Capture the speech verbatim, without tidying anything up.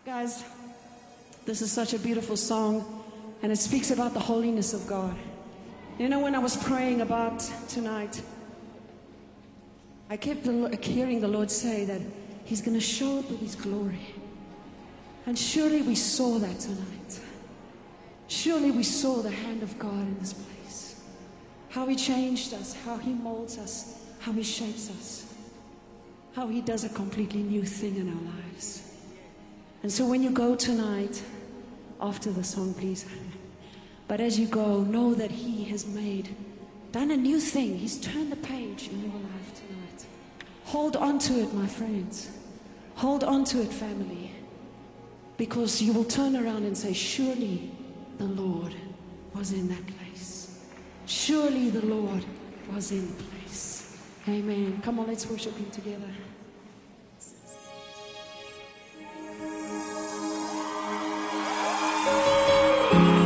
Guys, this is such a beautiful song, and it speaks about the holiness of God. You know, when I was praying about tonight, I kept the, hearing the Lord say that He's going to show up with His glory. And surely we saw that tonight. Surely we saw the hand of God in this place. How He changed us, how He molds us, how He shapes us, how He does a completely new thing in our lives. And so when you go tonight, after the song, please, but as you go, know that He has made, done a new thing. He's turned the page in your life tonight. Hold on to it, my friends. Hold on to it, family. Because you will turn around and say, surely the Lord was in that place. Surely the Lord was in the place. Amen. Come on, let's worship Him together. Thank you.